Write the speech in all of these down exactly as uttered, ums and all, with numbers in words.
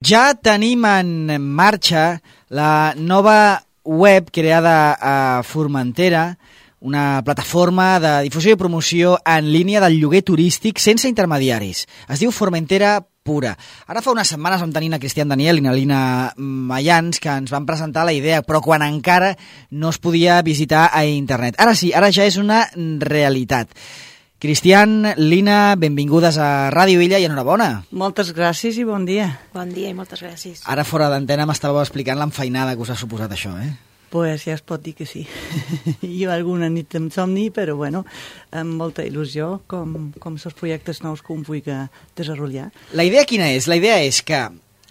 Ja tenim en marxa la nova web creada a Formentera, una plataforma de difusió i promoció en línia del lloguer turístic sense intermediaris. Es diu Formentera Pura. Ara fa unes setmanes vam tenir a Cristian Daniel i na Lina Mayans que ens van presentar la idea, però quan encara no es podia visitar a internet. Ara sí, ara ja és una realitat. Cristian, Lina, benvingudes a Ràdio Illa i enhorabona. Moltes gràcies i bon dia. Bon dia i moltes gràcies. Ara fora d'antena m'estàveu explicant l'enfeinada que us ha suposat això, eh? Pues ja es pot dir que sí. Jo alguna nit em somni, però bueno, amb molta il·lusió, com, com els projectes nous que un vull desenvolupar. La idea quina és? La idea és que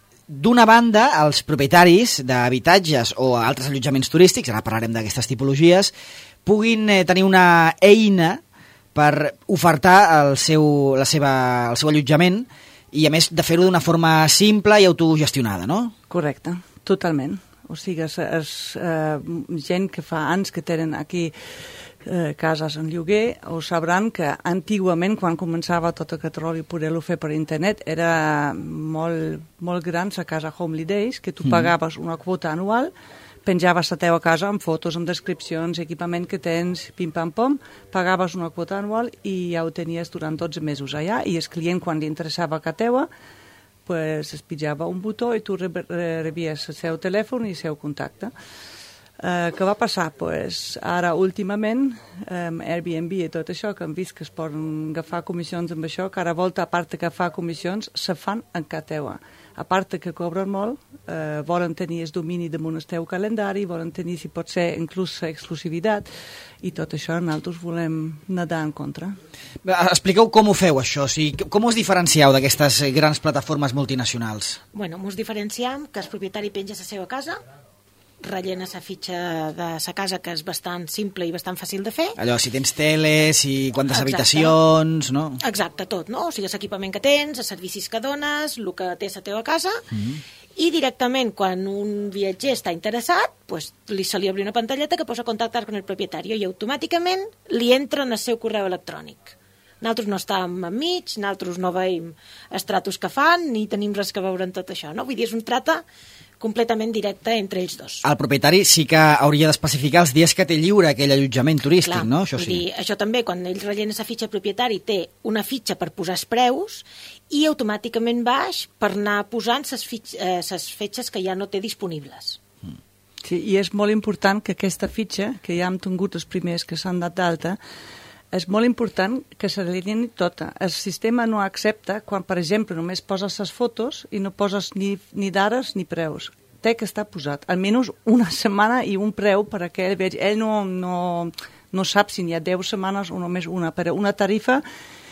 d'una banda, els propietaris d'habitatges o altres allotjaments turístics, ara parlarem d'aquestes tipologies, puguin eh, tenir una eina per ofertar el seu, la seva, el seu allotjament i, a més, de fer-ho d'una forma simple i autogestionada, no? Correcte, totalment. O sigui, és, és eh, gent que fa anys que tenen aquí eh, cases en lloguer o sabran que antigament, quan començava tot aquest rol i poder-ho fer per internet, era molt, molt gran la casa Holidays, que tu mm. pagaves una quota anual, penjaves la teva casa amb fotos, amb descripcions, equipament que tens, pim-pam-pom, pagaves una quota anual i ja ho tenies durant dotze mesos allà, i el client, quan li interessava casa teua, pues, es pitjava un botó i tu rebies el seu telèfon i el seu contacte. Uh, què va passar? Pues, ara, últimament, um, Airbnb i tot això, que hem vist que es poden agafar comissions amb això, que ara volta, a part de agafar comissions, se fan en casa teua. A part que cobren molt, eh, volen tenir el domini damunt el teu calendari, volen tenir, si pot ser, inclús exclusivitat, i tot això nosaltres volem nedar en contra. Expliqueu com ho feu, això. O sigui, com us diferencieu d'aquestes grans plataformes multinacionals? Bueno, ens diferenciem que el propietari penja la seva casa, rellena la fitxa de la casa, que és bastant simple i bastant fàcil de fer. Allò, si tens teles, i quantes Exacte. habitacions, no? Exacte, tot, no? O sigui, l'equipament que tens, els servicis que dones, el que té la teva casa, mm-hmm. i directament, quan un viatger està interessat, pues, li se li obri una pantalleta que posa contactar con el propietario i automàticament li entra en el seu correu electrònic. Nosaltres no estàvem enmig, nosaltres no veiem els tratos que fan, ni tenim res que veure en tot això, no? Vull dir, és un trata completament directe entre ells dos. El propietari sí que hauria d'especificar els dies que té lliure aquell allotjament turístic, Clar, no? Això sí. Dir, això també, quan ell rellena la fitxa propietari, té una fitxa per posar els preus i automàticament baix per anar posant les fitx, eh, fitxes que ja no té disponibles. Sí, i és molt important que aquesta fitxa, que ja hem tingut els primers que s'han dat d'alta, és molt important que se l'alinei tota. El sistema no accepta quan, per exemple, només poses les fotos i no poses ni, ni dates ni preus. Té que estar posat. Almenys una setmana i un preu per a que ell vegi. Ell no, no, no sap si n'hi ha deu setmanes o només una, però una tarifa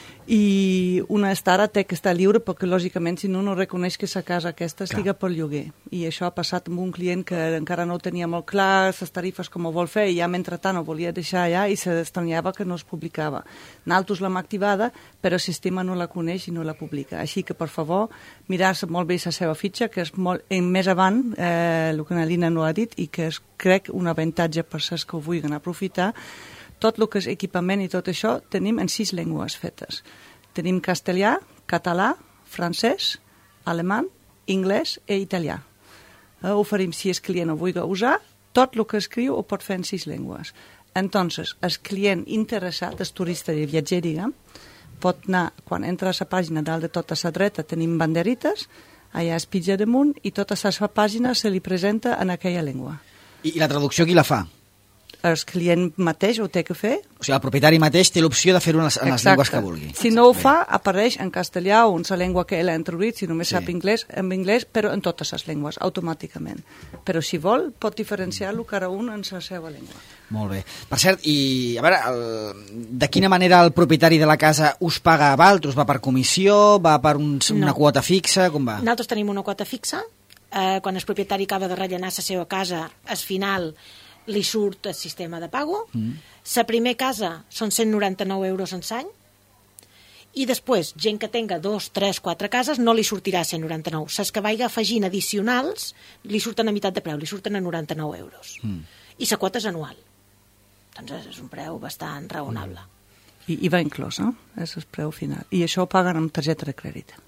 i una estada té que estar lliure perquè, lògicament, si no, no reconeix que la casa aquesta estiga per lloguer. I això ha passat amb un client que encara no tenia molt clar les tarifes com ho vol fer i ja, mentrestant, ho volia deixar allà i s'estranyava que no es publicava. Nosaltres l'hem activada, però el sistema no la coneix i no la publica. Així que, per favor, mirar-se molt bé la seva fitxa, que és molt en més avant, eh, el que la Lina no ha dit, i que és, crec, un avantatge per als que ho vulguin aprofitar. Tot el que és equipament i tot això tenim en sis llengües fetes. Tenim castellà, català, francès, alemany, anglès i italià. Eh, oferim, si el client ho vulgui usar, tot el que escriu ho pot fer en sis llengües. Entonces, el client interessat, el turista i el viatger, diguem, pot anar, quan entra a la pàgina dalt de tota la dreta tenim banderites, allà es pitja damunt i tota la pàgina se li presenta en aquella llengua. I, i la traducció qui la fa? El client mateix ho té que fer. O sigui, el propietari mateix té l'opció de fer-ho en les, en les llengües que vulgui. Si no ho fa, apareix en castellà o en la llengua que ell ha introduït, si només sí. sap anglès, en anglès, però en totes les llengües, automàticament. Però si vol, pot diferenciar-lo cada un en la seva llengua. Molt bé. Per cert, i a veure, el, de quina manera el propietari de la casa us paga a vosaltres? Va per comissió? Va per un, una no. quota fixa? Com va? Nosaltres tenim una quota fixa. Eh, quan el propietari acaba de rellenar la seva casa, al final li surt el sistema de pago. Mm. La primera casa són cent noranta-nou euros en l'any i després, gent que tenga dos, tres, quatre cases, no li sortirà cent noranta-nou. Les que vagi afegint addicionals li surten a meitat de preu, li surten a noranta-nou euros. Mm. I la quota és anual. Doncs és un preu bastant raonable. I, i va inclòs, no? És el preu final. I això ho paguen amb targeta de crèdit.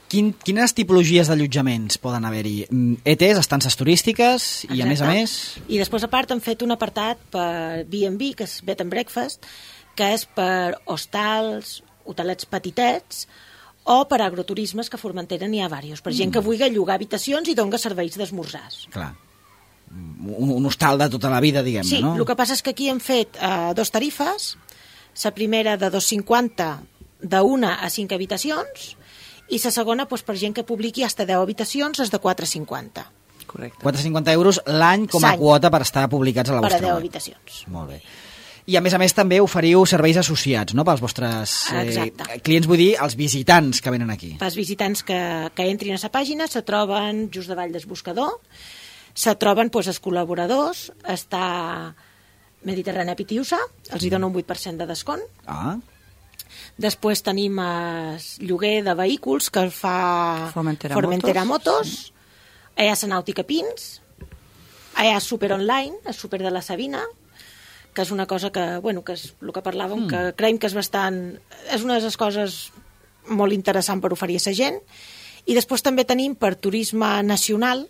Quin, quines tipologies d'allotjaments poden haver-hi? E Ts, estances turístiques, i a més a més... I després, a part, han fet un apartat per B and B, que és Bed and Breakfast, que és per hostals, hotelets petitets, o per agroturismes, que a Formentera n'hi ha diversos, per gent que vulgui llogar habitacions i dona serveis d'esmorzars. Clar. Un, un hostal de tota la vida, diguem-ne, sí, no? Sí, el que passa és que aquí hem fet uh, dos tarifes, la primera de dos coma cinquanta d'una a cinc habitacions, i la segona, doncs, per gent que publiqui fins a deu habitacions, és de quatre coma cinquanta. Correcte. quatre coma cinquanta euros l'any com a S'any. Quota per estar publicats a la Per a vostra deu web. habitacions. Molt bé. I a més a més també oferiu serveis associats, no?, pels vostres eh, clients, vull dir, els visitants que venen aquí. Els visitants que, que entrin a la pàgina se troben just davall del buscador, se troben doncs, els col·laboradors, està Mediterrània Pitiusa, els hi dona un vuit per cent de descont. Ah. Després tenim el lloguer de vehicles que el fa Formentera, Formentera Motos. Motos. Hi ha la Nàutica Pins, hi ha Super Online, el Super de la Sabina, que és una cosa que, bueno, que és el que parlàvem, mm. que creiem que és bastant... És una de les coses molt interessant per oferir a la gent. I després també tenim per turisme nacional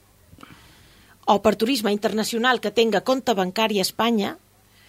o per turisme internacional que tenga compte bancari a Espanya,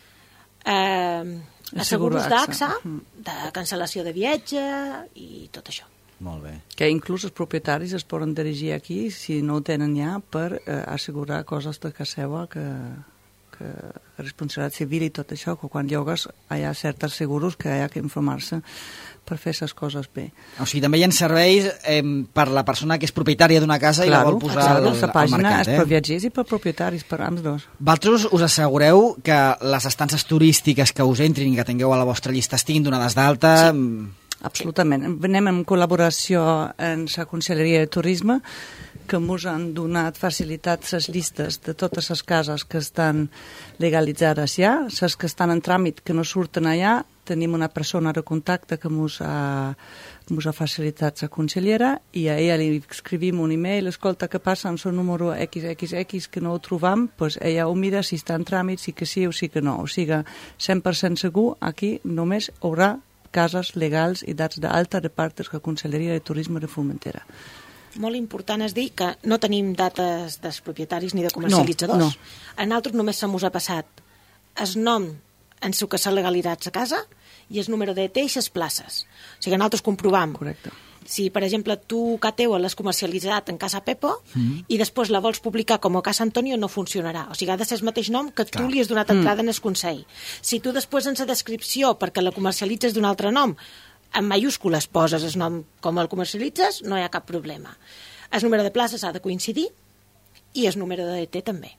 eh, asseguros d'A X A, de cancel·lació de viatge i tot això. Molt bé. Que inclús els propietaris es poden dirigir aquí, si no ho tenen ja, per eh, assegurar coses de casa seva, que, que responsabilitat civil i tot això, que quan llogues hi ha certs seguros que hi ha que informar-se per fer les coses bé. O sigui, també hi ha serveis eh, per la persona que és propietària d'una casa claro, i la vol posar al, la pàgina al mercat. és Eh? per viatgers i per propietaris, per ambs dos. Vosaltres us assegureu que les estances turístiques que us entrin i que tingueu a la vostra llista estiguin donades d'alta? Sí. Absolutament. Anem en col·laboració amb la Conselleria de Turisme, que ens han donat facilitats les llistes de totes les cases que estan legalitzades ja, les que estan en tràmit que no surten allà, tenim una persona de contacte que ens ha, ha facilitat la consellera i a ella li escrivim un e-mail, escolta, què passa amb el número equis equis equis que no ho trobam, doncs ella ho mira si està en tràmit, sí que sí o sí que no. O sigui, cent per cent segur, aquí només hi haurà cases legals i dats d'alta de part de la Conselleria de Turisme de Formentera. Molt important és dir que no tenim dates dels propietaris ni de comercialitzadors. No, no. A nosaltres només se mos ha passat el nom en el que s'ha legalitzat la casa i el número de T i les places. O sigui, nosaltres comprovam. Correcte. Si, per exemple, tu, K T, l'has comercialitzat en Casa Pepo mm. i després la vols publicar com a Casa Antonio, no funcionarà. O sigui, ha de ser el mateix nom que tu Clar. li has donat entrada mm. en el Consell. Si tu després en la descripció, perquè la comercialitzes d'un altre nom, en mayúscules poses el nom com el comercialitzes, no hi ha cap problema. El número de places ha de coincidir i el número de T també.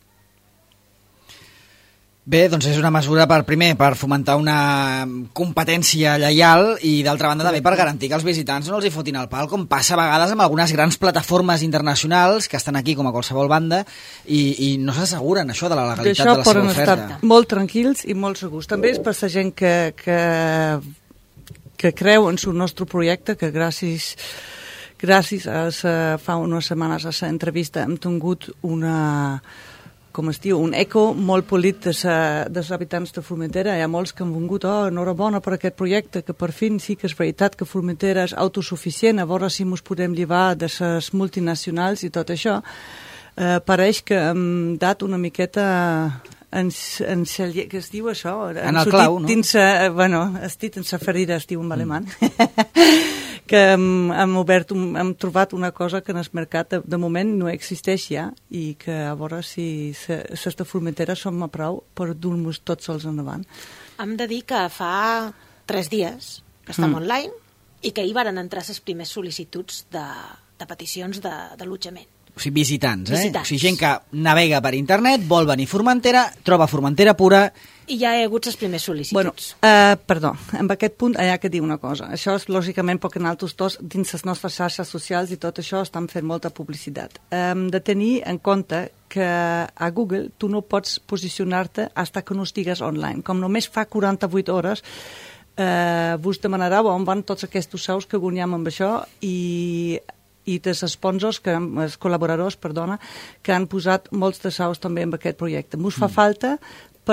Bé, doncs és una mesura per, primer, per fomentar una competència lleial i, d'altra banda, també per garantir que els visitants no els hi fotin el pal, com passa a vegades amb algunes grans plataformes internacionals que estan aquí com a qualsevol banda i, i no s'asseguren això de la legalitat de la seva oferta. D'això poden estar molt tranquils i molt segurs. També és per la gent que, que, que creu en el nostre projecte, que gràcies, gràcies a sa, fa unes setmanes a la entrevista hem tingut una... com es diu, un eco molt polit dels de habitants de Formentera. Hi ha molts que han vingut, oh, enhorabona per aquest projecte, que per fi sí que és veritat que Formentera és autosuficient, a veure si ens podem llevar de les multinacionals i tot això. Eh, pareix que hem dat una miqueta en, en que es diu això? En el clau, no? Dins, eh, bueno, estic en sa ferida, es diu en alemany. que hem, hem, obert un, hem trobat una cosa que en el mercat de, de moment no existeix ja i que a veure si les de Formentera som a prou per dur-nos tots sols endavant. Hem de dir que fa tres dies que estem Mm. online i que hi varen entrar les primers sol·licituds de, de peticions d'allotjament. O sigui, visitants, eh? Visitants. O sigui, gent que navega per internet, vol venir a Formentera, troba Formentera pura... I ja hi ha hagut les primers sol·licituds. Bueno, uh, perdó, en aquest punt hi ha que dir una cosa. Això és lògicament perquè nosaltres tots, dins les nostres xarxes socials i tot això, estan fent molta publicitat. Hem de tenir en compte que a Google tu no pots posicionar-te fins que no estigues online. Com només fa quaranta-vuit hores, eh, vos demanarà on van tots aquests sous que guanyem amb això i i dels sponsors, que, els col·laboradors, perdona, que han posat molts de sous també en aquest projecte. Ens fa mm. falta per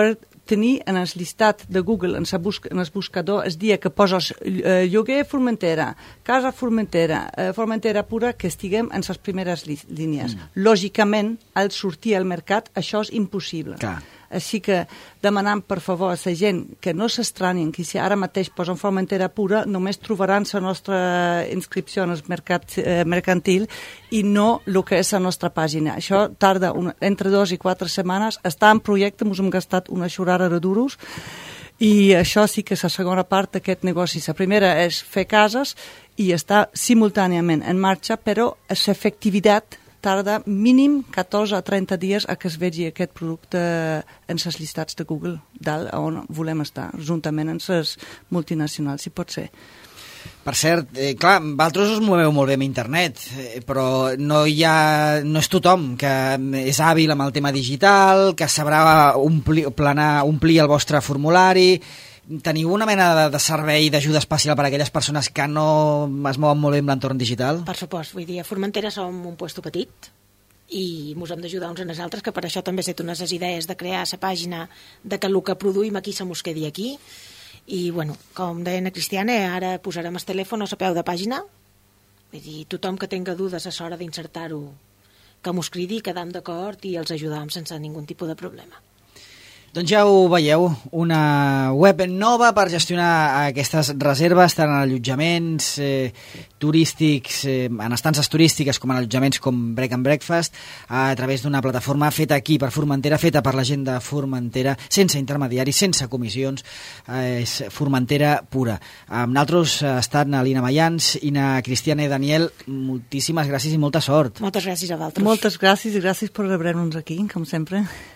tenir en el llistat de Google, en, busca, en el buscador, el dia que poses eh, lloguer Formentera, casa Formentera, eh, Formentera pura, que estiguem en les primeres línies. Mm. Lògicament, al sortir al mercat, això és impossible. Clar. Així que demanant, per favor, a la gent que no s'estranyin, que si ara mateix posen Formentera pura, només trobaran la nostra inscripció en el mercat eh, mercantil i no el que és la nostra pàgina. Això tarda una, entre dos i quatre setmanes. Està en projecte, ens hem gastat una xurrada de duros i això sí que és la segona part d'aquest negoci. La primera és fer cases i està simultàniament en marxa, però l'efectivitat tarda mínim catorze a trenta dies a que es vegi aquest producte en les llistats de Google, dalt on volem estar, juntament amb les multinacionals, si pot ser. Per cert, eh, clar, vosaltres us moveu molt bé amb internet, eh, però no hi ha, no és tothom que és hàbil amb el tema digital, que sabrà omplir, planar, omplir el vostre formulari. Teniu una mena de, de servei d'ajuda especial per a aquelles persones que no es mouen molt bé amb l'entorn digital? Per supost, vull dir, a Formentera som un puesto petit i ens hem d'ajudar uns en els altres, que per això també he fet unes idees de crear la pàgina, de que el que produïm aquí se mos quedi aquí. I, bueno, com deia la Cristiana, ara posarem el telèfon a la peu de pàgina. Vull dir, tothom que tenga dudes a l'hora d'insertar-ho, que mos cridi, quedam d'acord i els ajudam sense ningú tipus de problema. Doncs ja ho veieu, una web nova per gestionar aquestes reserves tant en allotjaments eh, turístics, eh, en estances turístiques com en allotjaments com Break and Breakfast, a través d'una plataforma feta aquí per Formentera, feta per la gent de Formentera, sense intermediaris, sense comissions, eh, és Formentera pura. Amb nosaltres ha estat na Lina Mayans i na Cristiana i Daniel. Moltíssimes gràcies i molta sort. Moltes gràcies a vosaltres. Moltes gràcies i gràcies per rebre-nos aquí, com sempre.